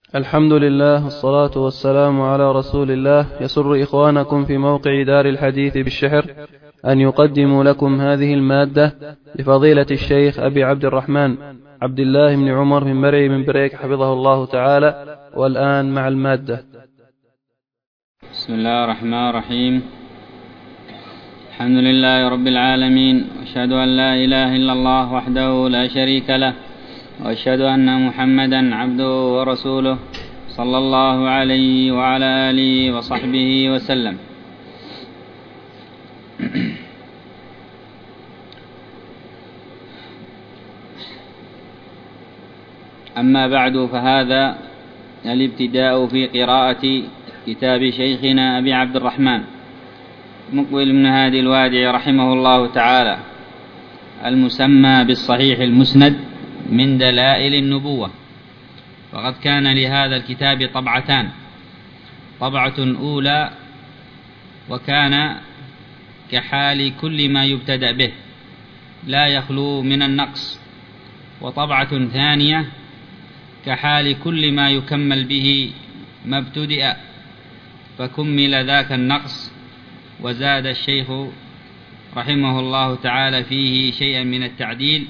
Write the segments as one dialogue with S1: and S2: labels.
S1: الحمد لله والصلاة والسلام على رسول الله. يسر إخوانكم في موقع دار الحديث بالشحر أن يقدموا لكم هذه المادة لفضيلة الشيخ أبي عبد الرحمن عبد الله بن عمر بن مرعي بن بريك حفظه الله تعالى. والآن مع المادة.
S2: بسم الله الرحمن الرحيم. الحمد لله رب العالمين، وأشهد أن لا إله إلا الله وحده لا شريك له، وأشهد أن محمدا عبده ورسوله صلى الله عليه وعلى آله وصحبه وسلم. أما بعد، فهذا الابتداء في قراءة كتاب شيخنا أبي عبد الرحمن مقبل بن هادي الوادع رحمه الله تعالى، المسمى بالصحيح المسند من دلائل النبوة. وقد كان لهذا الكتاب طبعتان: طبعة أولى وكان كحال كل ما يبتدأ به لا يخلو من النقص، وطبعة ثانية كحال كل ما يكمل به ما ابتدأ فكمل ذاك النقص، وزاد الشيخ رحمه الله تعالى فيه شيئا من التعديل،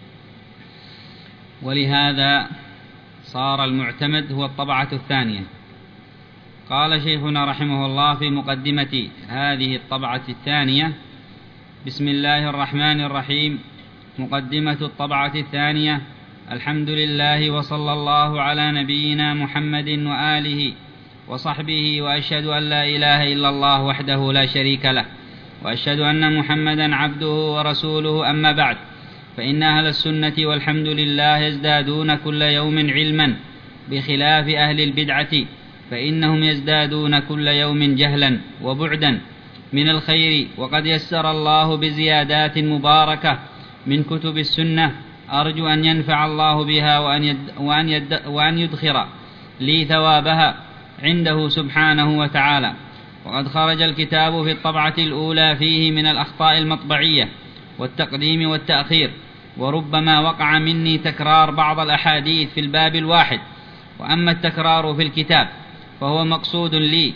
S2: ولهذا صار المعتمد هو الطبعة الثانية. قال شيخنا رحمه الله في مقدمة هذه الطبعة الثانية: بسم الله الرحمن الرحيم. مقدمة الطبعة الثانية: الحمد لله وصلى الله على نبينا محمد وآله وصحبه، وأشهد أن لا إله إلا الله وحده لا شريك له، وأشهد أن محمدا عبده ورسوله. أما بعد، فإن أهل السنة والحمد لله يزدادون كل يوم علما، بخلاف أهل البدعة فإنهم يزدادون كل يوم جهلا وبعدا من الخير. وقد يسر الله بزيادات مباركة من كتب السنة، أرجو أن ينفع الله بها وأن يدخر لي ثوابها عنده سبحانه وتعالى. وقد خرج الكتاب في الطبعة الأولى فيه من الأخطاء المطبعية والتقديم والتأخير، وربما وقع مني تكرار بعض الأحاديث في الباب الواحد. وأما التكرار في الكتاب فهو مقصود لي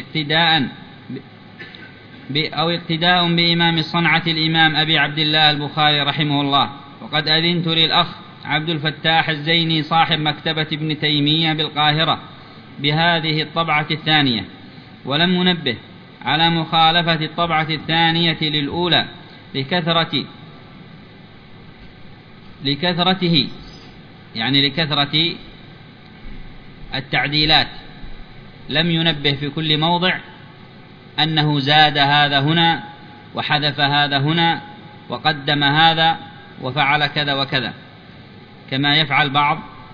S2: اقتداء بإمام الصنعة الإمام أبي عبد الله البخاري رحمه الله. وقد أذنت للأخ عبد الفتاح الزيني صاحب مكتبة ابن تيمية بالقاهرة بهذه الطبعة الثانية، ولم ننبه على مخالفة الطبعة الثانية للأولى لكثرته، يعني لكثرة التعديلات. لم ينبه في كل موضع أنه زاد هذا هنا وحذف هذا هنا وقدم هذا وفعل كذا وكذا، كما يفعل بعض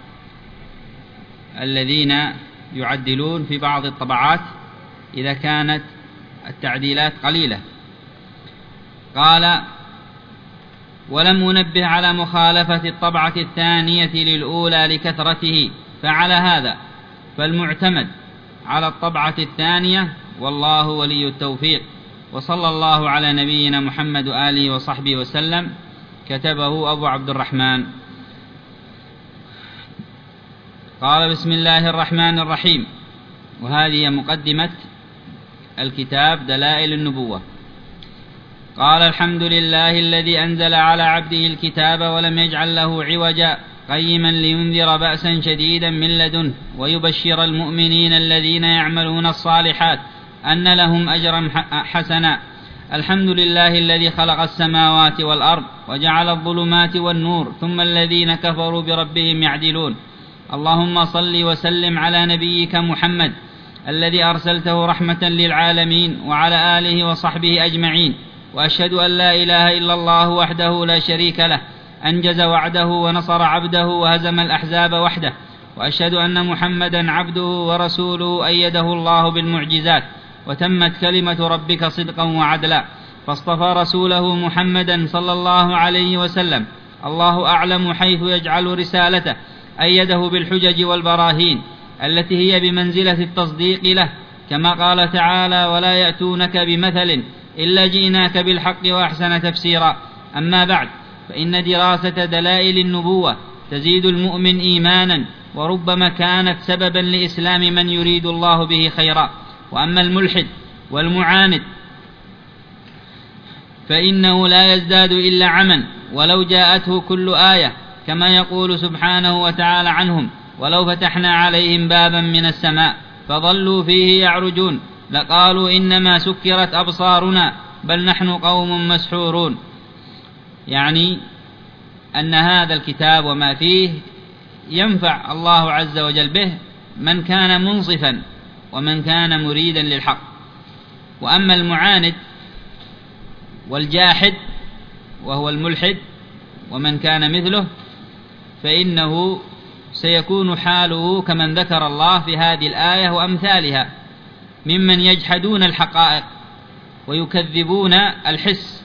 S2: الذين يعدلون في بعض الطبعات إذا كانت التعديلات قليلة. قال: ولم أنبه على مخالفة الطبعة الثانية للأولى لكثرته، فعلى هذا فالمعتمد على الطبعة الثانية، والله ولي التوفيق. وصلى الله على نبينا محمد وآله وصحبه وسلم. كتبه أبو عبد الرحمن. قال: بسم الله الرحمن الرحيم. وهذه مقدمة الكتاب دلائل النبوة. قال: الحمد لله الذي أنزل على عبده الكتاب ولم يجعل له عوجا، قيما لينذر بأسا شديدا من لدنه، ويبشر المؤمنين الذين يعملون الصالحات أن لهم أجرا حسنا. الحمد لله الذي خلق السماوات والأرض وجعل الظلمات والنور، ثم الذين كفروا بربهم يعدلون. اللهم صل وسلم على نبيك محمد الذي أرسلته رحمة للعالمين، وعلى آله وصحبه أجمعين. وأشهد أن لا إله إلا الله وحده لا شريك له، أنجز وعده ونصر عبده وهزم الأحزاب وحده. وأشهد أن محمدا عبده ورسوله، أيده الله بالمعجزات، وتمت كلمة ربك صدقا وعدلا، فاصطفى رسوله محمدا صلى الله عليه وسلم. الله أعلم حيث يجعل رسالته، أيده بالحجج والبراهين التي هي بمنزلة التصديق له، كما قال تعالى: ولا يأتونك بمثل إلا جئناك بالحق وأحسن تفسيرا. أما بعد، فإن دراسة دلائل النبوة تزيد المؤمن إيمانا وربما كانت سببا لإسلام من يريد الله به خيرا. وأما الملحد والمعاند فإنه لا يزداد إلا عما ولو جاءته كل آية، كما يقول سبحانه وتعالى عنهم: ولو فتحنا عليهم بابا من السماء فظلوا فيه يعرجون لقالوا إنما سكرت أبصارنا بل نحن قوم مسحورون. يعني أن هذا الكتاب وما فيه ينفع الله عز وجل به من كان منصفا ومن كان مريدا للحق. وأما المعاند والجاحد وهو الملحد ومن كان مثله فإنه سيكون حاله كمن ذكر الله في هذه الآية وأمثالها ممن يجحدون الحقائق ويكذبون الحس.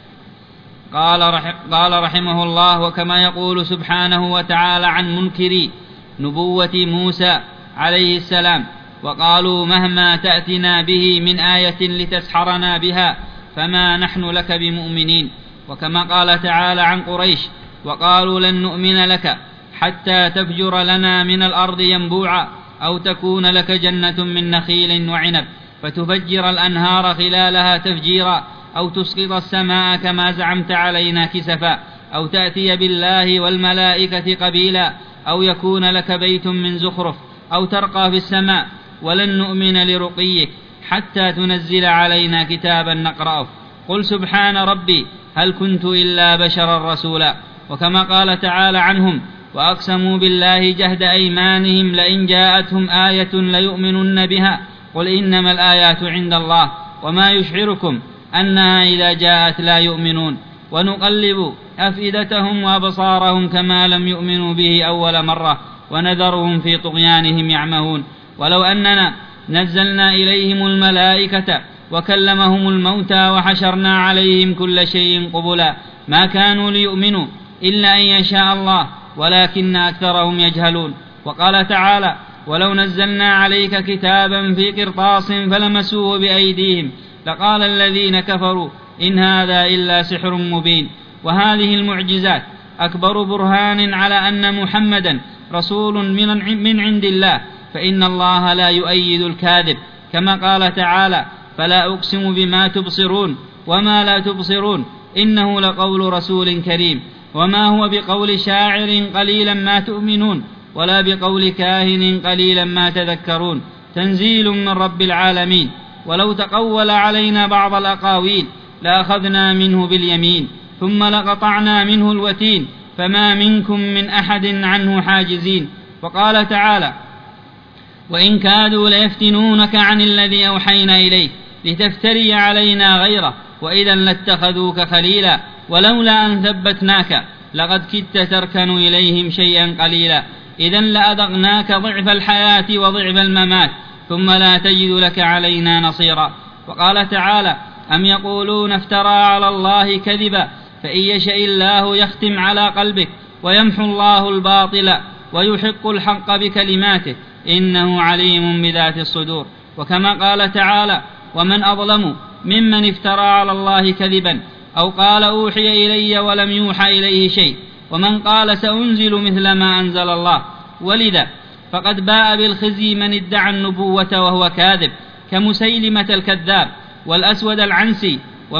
S2: قال رحمه الله: وكما يقول سبحانه وتعالى عن منكري نبوة موسى عليه السلام: وقالوا مهما تأتنا به من آية لتسحرنا بها فما نحن لك بمؤمنين. وكما قال تعالى عن قريش: وقالوا لن نؤمن لك حتى تفجر لنا من الأرض ينبوعا أو تكون لك جنة من نخيل وعنب فتفجر الأنهار خلالها تفجيرا أو تسقط السماء كما زعمت علينا كسفا أو تأتي بالله والملائكة قبيلا أو يكون لك بيت من زخرف أو ترقى في السماء ولن نؤمن لرقيك حتى تنزل علينا كتابا نقرأه قل سبحان ربي هل كنت إلا بشرا رسولا. وكما قال تعالى عنهم: وأقسموا بالله جهد أيمانهم لئن جاءتهم آية ليؤمنن بها قل إنما الآيات عند الله وما يشعركم أنها إذا جاءت لا يؤمنون ونقلب أفئدتهم وأبصارهم كما لم يؤمنوا به أول مرة ونذرهم في طغيانهم يعمهون. ولو أننا نزلنا إليهم الملائكة وكلمهم الموتى وحشرنا عليهم كل شيء قبلا ما كانوا ليؤمنوا إلا أن يشاء الله ولكن أكثرهم يجهلون. وقال تعالى: ولو نزلنا عليك كتابا في قرطاس فلمسوه بأيديهم لقال الذين كفروا إن هذا إلا سحر مبين. وهذه المعجزات أكبر برهان على أن محمدا رسول من عند الله، فإن الله لا يؤيد الكاذب، كما قال تعالى: فلا أقسم بما تبصرون وما لا تبصرون إنه لقول رسول كريم وما هو بقول شاعر قليلا ما تؤمنون ولا بقول كاهن قليلا ما تذكرون تنزيل من رب العالمين. ولو تقول علينا بعض الأقاويل لأخذنا منه باليمين ثم لقطعنا منه الوتين فما منكم من أحد عنه حاجزين. وقال تعالى: وإن كادوا ليفتنونك عن الذي أوحينا إليك لتفتري علينا غيره وإذا لاتخذوك خليلا ولولا أن ثبتناك لقد كدت تركن إليهم شيئا قليلا إذا لأذقناك ضعف الحياة وضعف الممات ثم لا تجد لك علينا نصيرا. وقال تعالى: أم يقولون افترى على الله كذبا فإن يشاء الله يختم على قلبك ويمحو الله الباطل ويحق الحق بكلماته إنه عليم بذات الصدور. وكما قال تعالى: ومن أظلم ممن افترى على الله كذبا أو قال أوحي إلي ولم يوحى إليه شيء ومن قال سأنزل مثل ما أنزل الله. ولذا فقد باء بالخزي من ادعى النبوة وهو كاذب كمسيلمة الكذاب والأسود العنسي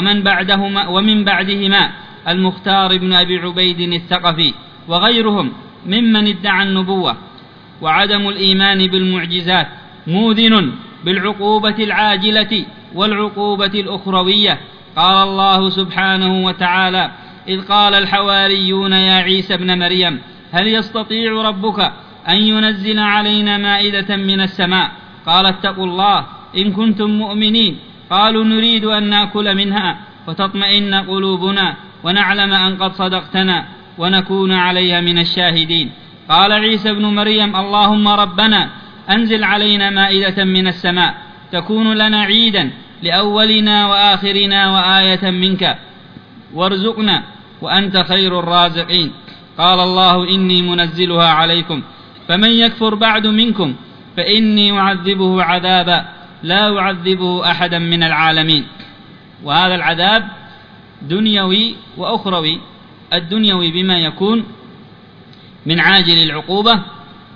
S2: ومن بعدهما المختار بن أبي عبيد الثقفي وغيرهم ممن ادعى النبوة. وعدم الإيمان بالمعجزات موذن بالعقوبة العاجلة والعقوبة الأخروية. قال الله سبحانه وتعالى: إذ قال الحواريون يا عيسى ابن مريم هل يستطيع ربك أن ينزل علينا مائدة من السماء؟ قال اتقوا الله إن كنتم مؤمنين. قالوا نريد أن نأكل منها وتطمئن قلوبنا ونعلم أن قد صدقتنا ونكون عليها من الشاهدين. قال عيسى ابن مريم اللهم ربنا أنزل علينا مائدة من السماء تكون لنا عيدا لأولنا وآخرنا وآية منك وارزقنا وأنت خير الرازقين. قال الله إني منزلها عليكم فمن يكفر بعد منكم فإني أعذبه عذابا لا أعذبه أحدا من العالمين. وهذا العذاب دنيوي وأخروي. الدنيوي بما يكون من عاجل العقوبة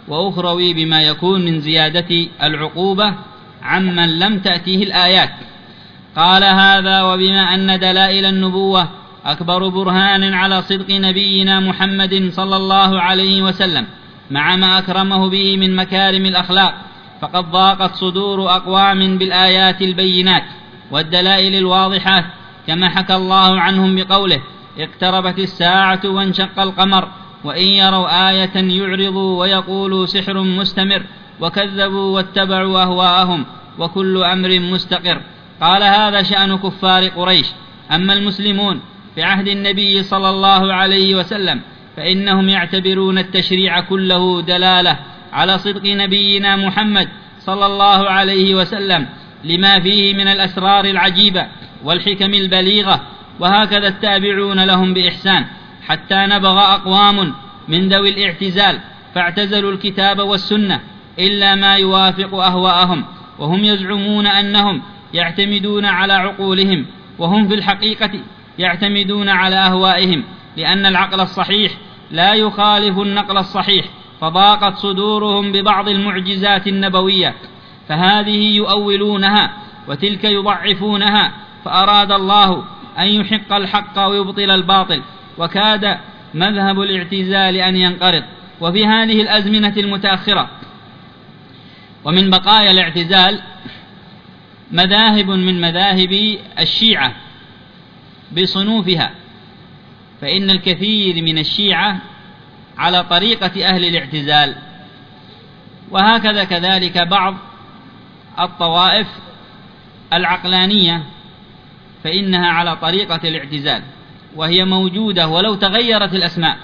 S2: وأخروي بما يكون من زيادة العقوبة عمن لم تأتيه الآيات. قال هذا وبما أن دلائل النبوة أكبر برهان على صدق نبينا محمد صلى الله عليه وسلم مع ما أكرمه به من مكارم الأخلاق، فقد ضاقت صدور أقوام بالآيات البينات والدلائل الواضحات، كما حكى الله عنهم بقوله: اقتربت الساعة وانشق القمر وإن يروا آية يعرضوا ويقولوا سحر مستمر وكذبوا واتبعوا أهواءهم وكل أمر مستقر. قال هذا شأن كفار قريش. أما المسلمون في عهد النبي صلى الله عليه وسلم فإنهم يعتبرون التشريع كله دلالة على صدق نبينا محمد صلى الله عليه وسلم لما فيه من الأسرار العجيبة والحكم البليغة، وهكذا التابعون لهم بإحسان، حتى نبغ أقوام من ذوي الاعتزال فاعتزلوا الكتاب والسنة إلا ما يوافق أهواءهم، وهم يزعمون أنهم يعتمدون على عقولهم، وهم في الحقيقة يعتمدون على أهوائهم، لأن العقل الصحيح لا يخالف النقل الصحيح، فضاقت صدورهم ببعض المعجزات النبوية، فهذه يؤولونها وتلك يضعفونها، فأراد الله أن يحق الحق ويبطل الباطل، وكاد مذهب الاعتزال أن ينقرض. وفي هذه الأزمنة المتأخرة ومن بقايا الاعتزال مذاهب من مذاهب الشيعة بصنوفها، فإن الكثير من الشيعة على طريقة أهل الاعتزال، وهكذا كذلك بعض الطوائف العقلانية فإنها على طريقة الاعتزال، وهي موجودة ولو تغيرت الأسماء.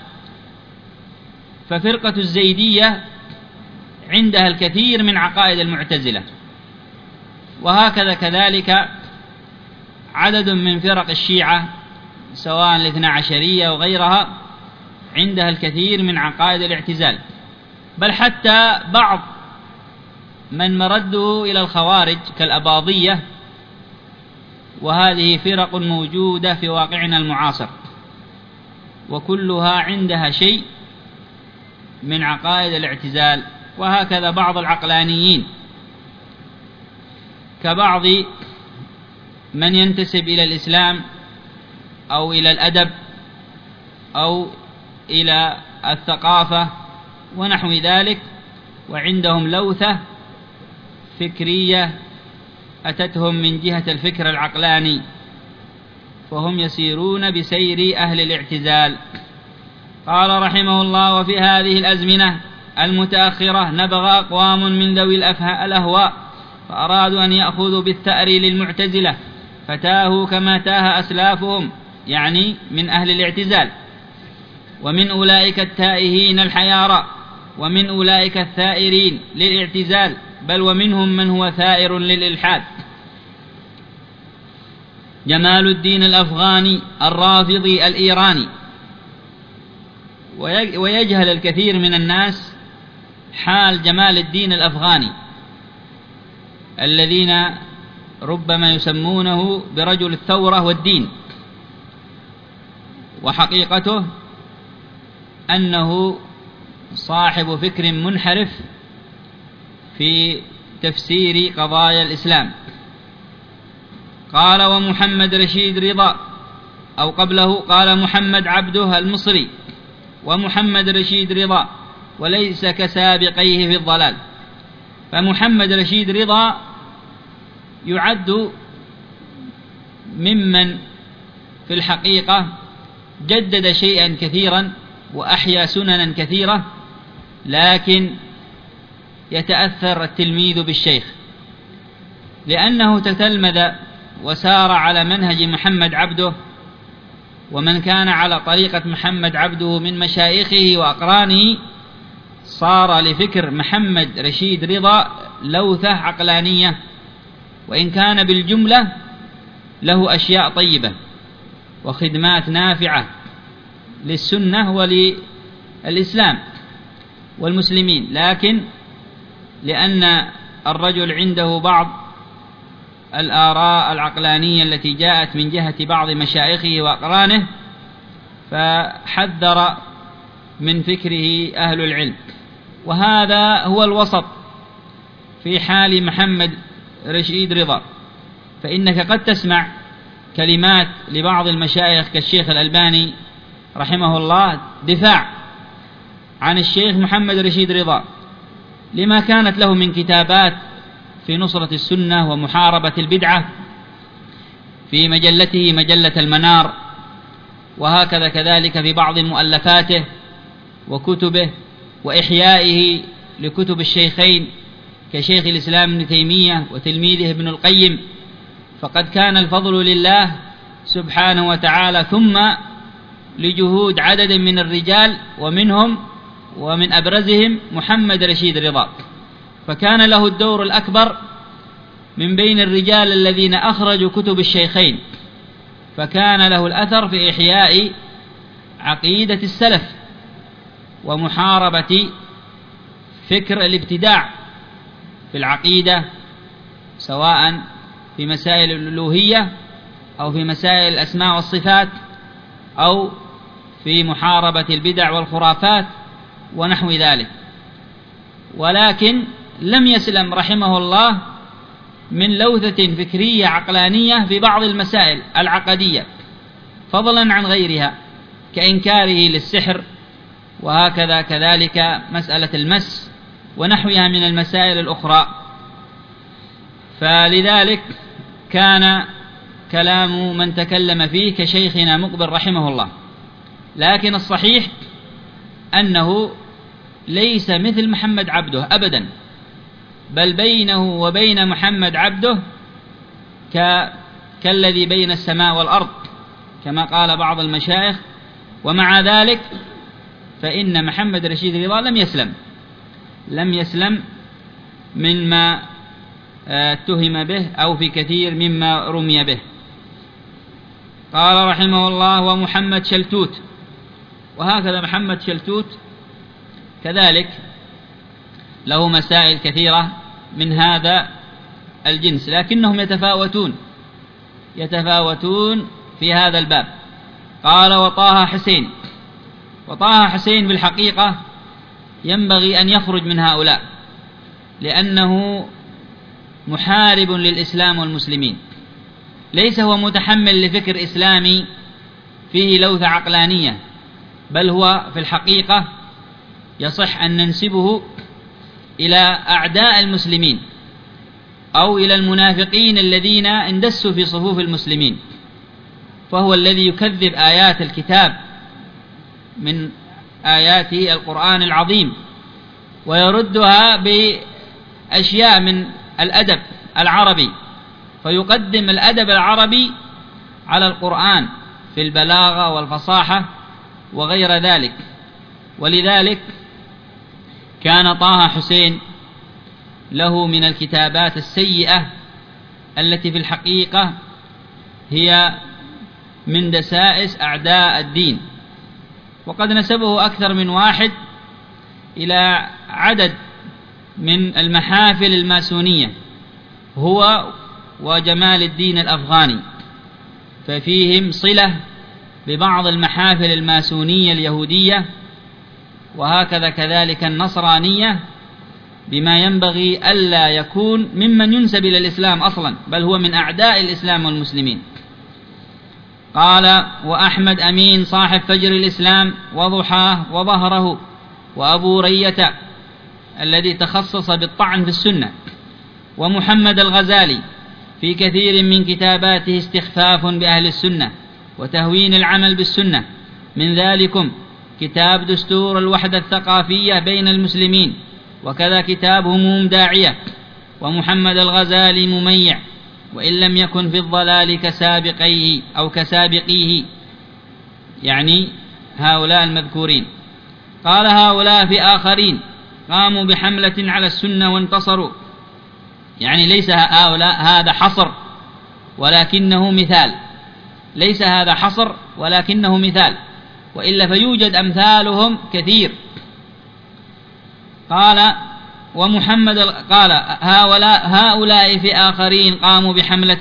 S2: ففرقة الزيدية عندها الكثير من عقائد المعتزلة، وهكذا كذلك عدد من فرق الشيعة سواء الاثنى عشرية وغيرها عندها الكثير من عقائد الاعتزال، بل حتى بعض من مرده إلى الخوارج كالأباضية، وهذه فرق موجودة في واقعنا المعاصر، وكلها عندها شيء من عقائد الاعتزال. وهكذا بعض العقلانيين كبعض من ينتسب إلى الإسلام أو إلى الأدب أو إلى الثقافة ونحو ذلك، وعندهم لوثة فكرية أتتهم من جهة الفكر العقلاني، فهم يسيرون بسير أهل الاعتزال. قال رحمه الله: وفي هذه الأزمنة المتأخرة نبغ أقوام من ذوي الأهواء فأرادوا أن يأخذوا بالثأر للمعتزلة، فتاهوا كما تاه أسلافهم، يعني من أهل الاعتزال، ومن أولئك التائهين الحيارى، ومن أولئك الثائرين للاعتزال، بل ومنهم من هو ثائر للإلحاد. جمال الدين الأفغاني الرافضي الإيراني. ويجهل الكثير من الناس حال جمال الدين الأفغاني الذين ربما يسمونه برجل الثورة والدين، وحقيقته أنه صاحب فكر منحرف في تفسير قضايا الإسلام. قال: ومحمد رشيد رضا، أو قبله قال محمد عبده المصري ومحمد رشيد رضا، وليس كسابقيه في الضلال. فمحمد رشيد رضا يعد ممن في الحقيقة جدد شيئا كثيرا وأحيا سننا كثيرة، لكن يتأثر التلميذ بالشيخ، لأنه تتلمذ وسار على منهج محمد عبده، ومن كان على طريقة محمد عبده من مشايخه وأقرانه صار لفكر محمد رشيد رضا لوثة عقلانية، وإن كان بالجملة له أشياء طيبة وخدمات نافعة للسنة وللإسلام والمسلمين، لكن لأن الرجل عنده بعض الآراء العقلانية التي جاءت من جهة بعض مشايخه وأقرانه، فحذر من فكره أهل العلم، وهذا هو الوسط في حال محمد رشيد رضا. فإنك قد تسمع كلمات لبعض المشايخ كالشيخ الألباني رحمه الله دفاع عن الشيخ محمد رشيد رضا لما كانت له من كتابات في نصرة السنة ومحاربة البدعة في مجلته مجلة المنار، وهكذا كذلك في بعض مؤلفاته وكتبه وإحيائه لكتب الشيخين كشيخ الإسلام ابن تيمية وتلميذه ابن القيم. فقد كان الفضل لله سبحانه وتعالى ثم لجهود عدد من الرجال ومنهم ومن أبرزهم محمد رشيد رضا، فكان له الدور الأكبر من بين الرجال الذين أخرجوا كتب الشيخين، فكان له الأثر في إحياء عقيدة السلف ومحاربة فكر الابتداع في العقيدة، سواء في مسائل الألوهية أو في مسائل الأسماء والصفات أو في محاربة البدع والخرافات ونحو ذلك. ولكن لم يسلم رحمه الله من لوثة فكرية عقلانية في بعض المسائل العقدية فضلا عن غيرها كإنكاره للسحر، وهكذا كذلك مسألة المس ونحوها من المسائل الأخرى. فلذلك كان كلام من تكلم فيه كشيخنا مقبل رحمه الله. لكن الصحيح أنه ليس مثل محمد عبده أبدا، بل بينه وبين محمد عبده كالذي بين السماء والأرض كما قال بعض المشايخ. ومع ذلك فإن محمد رشيد رضا لم يسلم مما اتهم به أو في كثير مما رمي به. قال رحمه الله: ومحمد شلتوت. وهكذا محمد شلتوت كذلك له مسائل كثيرة من هذا الجنس، لكنهم يتفاوتون في هذا الباب. قال: وطه حسين. وطه حسين بالحقيقة ينبغي أن يخرج من هؤلاء، لأنه محارب للإسلام والمسلمين، ليس هو متحمل لفكر إسلامي فيه لوثة عقلانية، بل هو في الحقيقة يصح أن ننسبه إلى أعداء المسلمين أو إلى المنافقين الذين اندسوا في صفوف المسلمين، فهو الذي يكذب آيات الكتاب من آيات القرآن العظيم ويردها بأشياء من الأدب العربي، فيقدم الأدب العربي على القرآن في البلاغة والفصاحة وغير ذلك. ولذلك كان طه حسين له من الكتابات السيئة التي في الحقيقة هي من دسائس أعداء الدين، وقد نسبه أكثر من واحد إلى عدد من المحافل الماسونية هو وجمال الدين الأفغاني، ففيهم صلة ببعض المحافل الماسونية اليهودية، وهكذا كذلك النصرانية، بما ينبغي ألا يكون ممن ينسب إلى الإسلام أصلا، بل هو من أعداء الإسلام والمسلمين. قال: وأحمد أمين صاحب فجر الإسلام وضحاه وظهره، وأبو رية الذي تخصص بالطعن في السنة، ومحمد الغزالي في كثير من كتاباته استخفاف بأهل السنة وتهوين العمل بالسنة، من ذلكم كتاب دستور الوحدة الثقافية بين المسلمين، وكذا كتاب هموم داعية. ومحمد الغزالي مميع، وإن لم يكن في الضلال كسابقيه أو كسابقيه، يعني هؤلاء المذكورين. قال: هؤلاء في آخرين قاموا بحملة على السنة وانتصروا، يعني ليس هؤلاء هذا حصر ولكنه مثال، ليس هذا حصر ولكنه مثال، وإلا فيوجد أمثالهم كثير. قال: ومحمد قال: هؤلاء في آخرين قاموا بحملة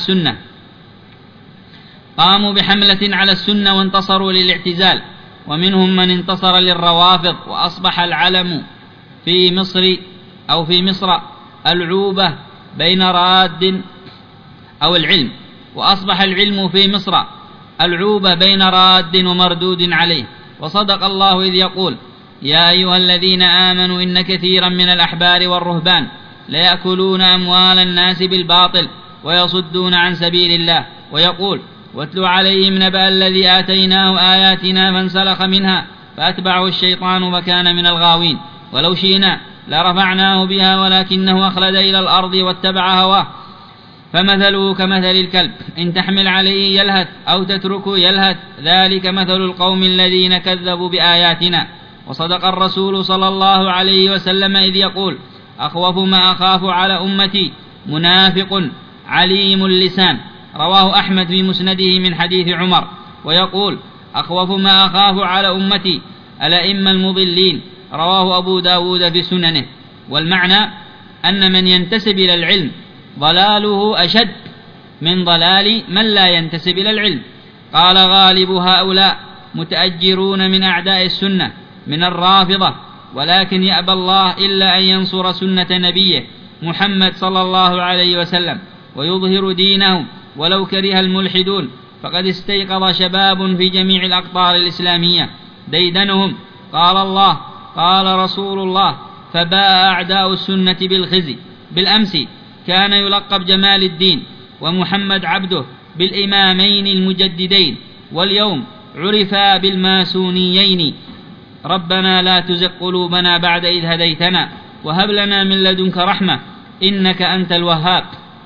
S2: على السنة وانتصروا للاعتزال، ومنهم من انتصر للروافض وأصبح العلم في مصر العوبة بين راد أو العلم، وأصبح العلم في مصر العوبة بين راد ومردود عليه. وصدق الله إذ يقول: يا أيها الذين آمنوا إن كثيرا من الأحبار والرهبان ليأكلون أموال الناس بالباطل ويصدون عن سبيل الله. ويقول: واتل عليهم نبأ الذي آتيناه آياتنا فانسلخ منها فأتبعه الشيطان فكان من الغاوين. ولو شئنا لرفعناه بها ولكنه أخلد إلى الأرض واتبع هواه، فمثله كمثل الكلب إن تحمل عليه يلهث أو تتركه يلهث، ذلك مثل القوم الذين كذبوا بآياتنا. وصدق الرسول صلى الله عليه وسلم إذ يقول: أخوف ما أخاف على أمتي منافق عليم اللسان. رواه أحمد في مسنده من حديث عمر. ويقول: أخوف ما أخاف على أمتي الأئمة المضلين. رواه أبو داود في سننه. والمعنى أن من ينتسب إلى العلم ضلاله أشد من ضلال من لا ينتسب إلى العلم. قال: غالب هؤلاء متأجرون من أعداء السنة من الرافضة، ولكن يأبى الله إلا أن ينصر سنة نبيه محمد صلى الله عليه وسلم ويظهر دينه ولو كره الملحدون. فقد استيقظ شباب في جميع الأقطار الإسلامية ديدنهم قال الله قال رسول الله، فباء أعداء السنة بالخزي. بالأمس كان يلقب جمال الدين ومحمد عبده بالإمامين المجددين، واليوم عرفا بالماسونيين. ربنا لا تزغ قلوبنا بعد إذ هديتنا وهب لنا من لدنك رحمة إنك أنت الوهاب.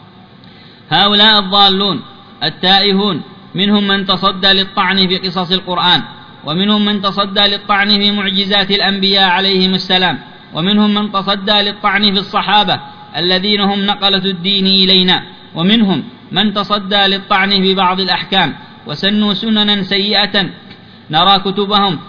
S2: هؤلاء الضالون التائهون منهم من تصدى للطعن في قصص القرآن، ومنهم من تصدى للطعن في معجزات الأنبياء عليهم السلام، ومنهم من تصدى للطعن في الصحابة الذين هم نقلة الدين إلينا، ومنهم من تصدى للطعن في بعض الأحكام وسنوا سننا سيئة نرى كتبهم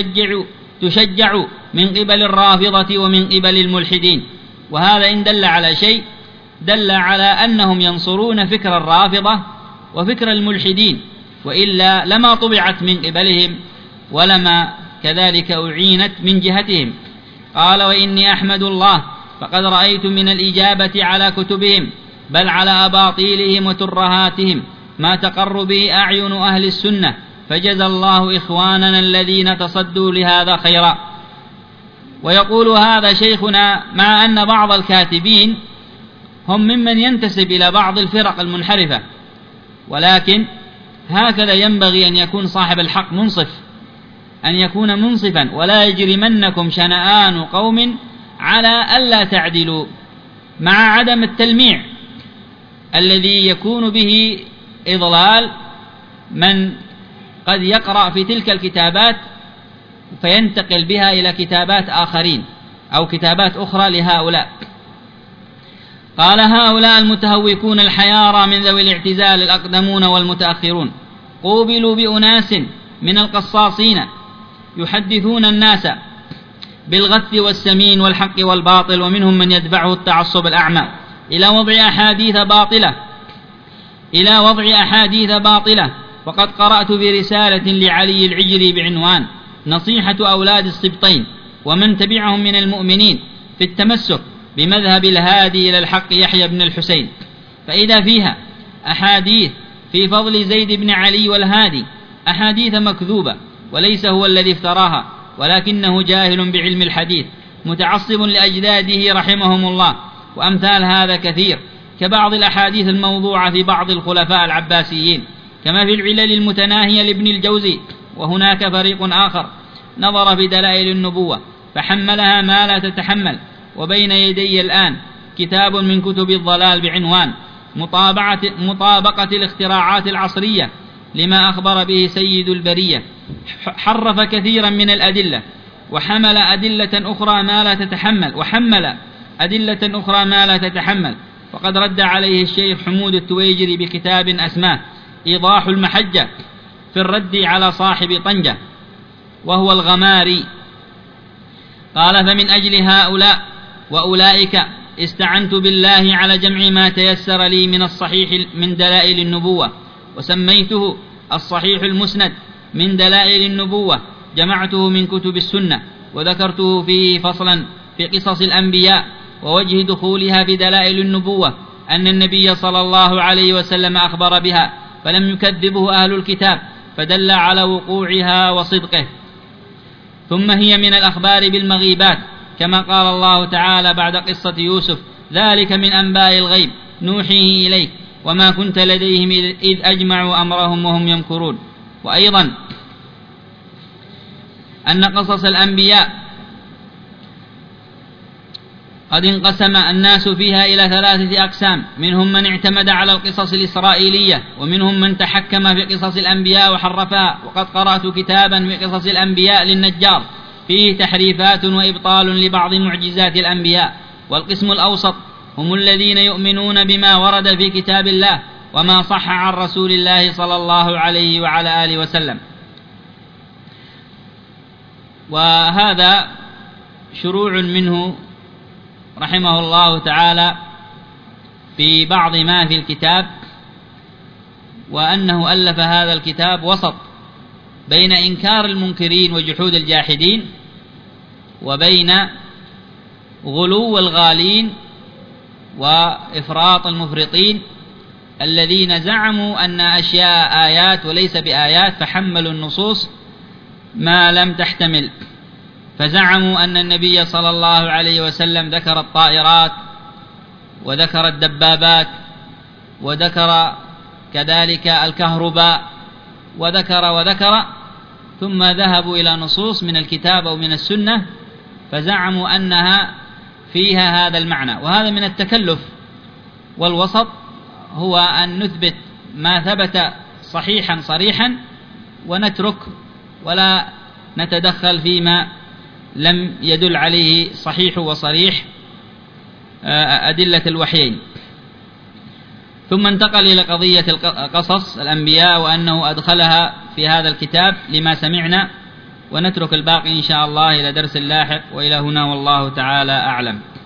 S2: تشجع من قبل الرافضة ومن قبل الملحدين. وهذا إن دل على شيء دل على أنهم ينصرون فكر الرافضة وفكر الملحدين، وإلا لما طبعت من قبلهم ولما كذلك أعينت من جهتهم. قال: وإني أحمد الله فقد رأيت من الإجابة على كتبهم بل على أباطيلهم وترهاتهم ما تقر به أعين أهل السنة، فجزى الله إخواننا الذين تصدوا لهذا خيرا. ويقول هذا شيخنا مع أن بعض الكاتبين هم ممن ينتسب إلى بعض الفرق المنحرفة، ولكن هكذا ينبغي أن يكون صاحب الحق منصف، أن يكون منصفا، ولا يجرمنكم شنآن قوم على ألا تعدلوا، مع عدم التلميع الذي يكون به إضلال من قد يقرأ في تلك الكتابات فينتقل بها إلى كتابات آخرين أو كتابات أخرى لهؤلاء. قال: هؤلاء المتهوكون الحيارى من ذوي الاعتزال الأقدمون والمتأخرون قوبلوا بأناس من القصاصين يحدثون الناس بالغث والسمين والحق والباطل، ومنهم من يدفعه التعصب الأعمى إلى وضع أحاديث باطلة. وقد قرأت برسالة لعلي العجري بعنوان نصيحة أولاد السبطين ومن تبعهم من المؤمنين في التمسك بمذهب الهادي إلى الحق يحيى بن الحسين، فإذا فيها أحاديث في فضل زيد بن علي والهادي، أحاديث مكذوبة وليس هو الذي افتراها، ولكنه جاهل بعلم الحديث متعصب لأجداده رحمهم الله. وأمثال هذا كثير، كبعض الأحاديث الموضوعة في بعض الخلفاء العباسيين، كما في العلل المتناهية لابن الجوزي. وهناك فريق آخر نظر في دلائل النبوة فحملها ما لا تتحمل. وبين يدي الآن كتاب من كتب الضلال بعنوان مطابقة الاختراعات العصرية لما أخبر به سيد البرية، حرف كثيرا من الأدلة وحمل أدلة أخرى ما لا تتحمل. وقد رد عليه الشيخ حمود التويجري بكتاب أسماه إيضاح المحجة في الرد على صاحب طنجة وهو الغماري. قال: فمن أجل هؤلاء وأولئك استعنت بالله على جمع ما تيسر لي من الصحيح من دلائل النبوة، وسميته الصحيح المسند من دلائل النبوة. جمعته من كتب السنة وذكرته فيه فصلا في قصص الأنبياء، ووجه دخولها في دلائل النبوة أن النبي صلى الله عليه وسلم أخبر بها فلم يكذبه أهل الكتاب، فدل على وقوعها وصدقه. ثم هي من الأخبار بالمغيبات، كما قال الله تعالى بعد قصة يوسف: ذلك من أنباء الغيب نوحيه إليك وما كنت لديهم إذ أجمعوا أمرهم وهم يمكرون. وأيضا أن قصص الأنبياء قد انقسم الناس فيها إلى 3 أقسام: منهم من اعتمد على القصص الإسرائيلية، ومنهم من تحكم في قصص الأنبياء وحرفها. وقد قرأت كتابا في قصص الأنبياء للنجار فيه تحريفات وإبطال لبعض معجزات الأنبياء. والقسم الأوسط هم الذين يؤمنون بما ورد في كتاب الله وما صح عن رسول الله صلى الله عليه وعلى آله وسلم. وهذا شروع منه رحمه الله تعالى في بعض ما في الكتاب، وأنه ألف هذا الكتاب وسط بين إنكار المنكرين وجحود الجاحدين، وبين غلو الغالين وإفراط المفرطين الذين زعموا أن أشياء آيات وليس بآيات، فحملوا النصوص ما لم تحتمل. فزعموا أن النبي صلى الله عليه وسلم ذكر الطائرات وذكر الدبابات وذكر كذلك الكهرباء وذكر ثم ذهبوا إلى نصوص من الكتاب أو من السنة فزعموا أنها فيها هذا المعنى. وهذا من التكلف. والوسط هو أن نثبت ما ثبت صحيحا صريحا ونترك ولا نتدخل فيما لم يدل عليه صحيح وصريح أدلة الوحيين. ثم انتقل إلى قضية قصص الأنبياء وأنه أدخلها في هذا الكتاب لما سمعنا، ونترك الباقي إن شاء الله إلى درس لاحق. وإلى هنا والله تعالى أعلم.